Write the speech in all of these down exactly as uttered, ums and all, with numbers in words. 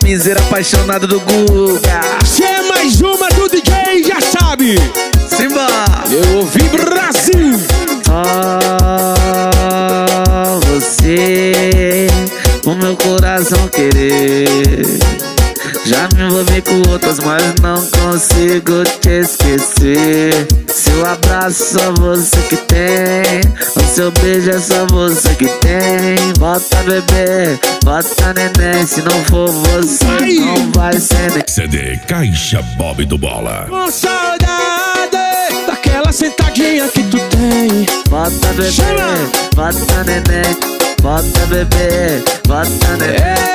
piseira apaixonado do Guga. Se é mais uma do D J, já sabe. Simba! Eu ouvi Brasil. Ah, você, o meu coração querer. Já me envolvi com outras, mas não consigo te esquecer. Seu abraço só você que tem, o seu beijo é só você que tem. Bota bebê, bota neném, se não for você Ai. não vai ser nem. C D Caixa Bob do Bola. Com saudade daquela sentadinha que tu tem. Bota bebê, Chama. bota neném, bota bebê, bota neném.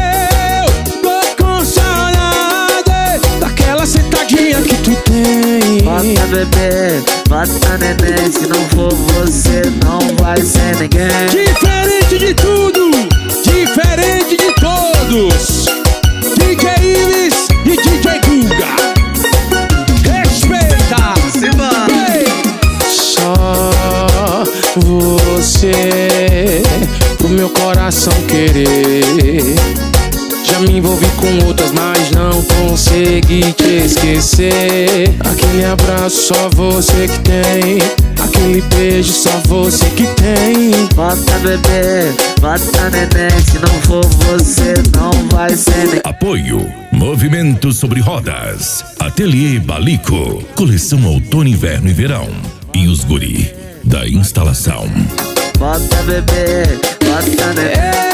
Sentadinha que tu tem. Bota bebê, bota neném, se não for você não vai ser ninguém. Diferente de tudo, diferente de todos. D J Ives e D J Guga. Respeita. Simba. Ei. Só você pro meu coração querer. Já me envolvi com outras, mas não consegui te esquecer. Aquele abraço só você que tem, aquele beijo só você que tem. Bota bebê, bota neném, se não for você não vai ser ninguém. Apoio Movimento Sobre Rodas, Ateliê Balico, coleção outono, inverno e verão. E os guri da instalação. Bota bebê, bota neném.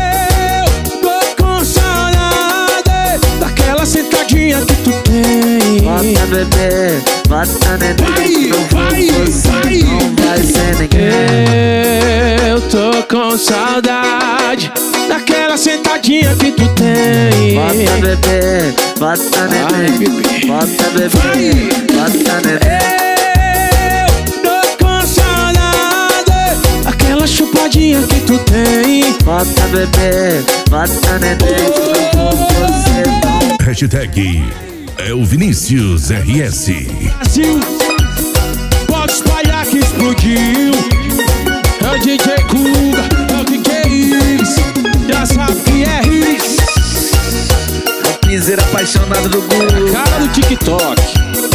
Sentadinha que tu tem. Bota bebê, bota neném, se não for vai, você vai. não vai ser ninguém. Eu tô com saudade daquela sentadinha que tu tem. Bota bebê, bota neném, bebê. bota bebê, Vai. bota neném. Eu tô com saudade daquela chupadinha que tu tem. Bota bebê, bota neném, se não for você não. Hashtag é o Vinícius R S. Brasil, pode espalhar que explodiu. É o D J Guga, é o D J Ives, já sabe que é hits. A piseira apaixonado do Guga. Cara do TikTok.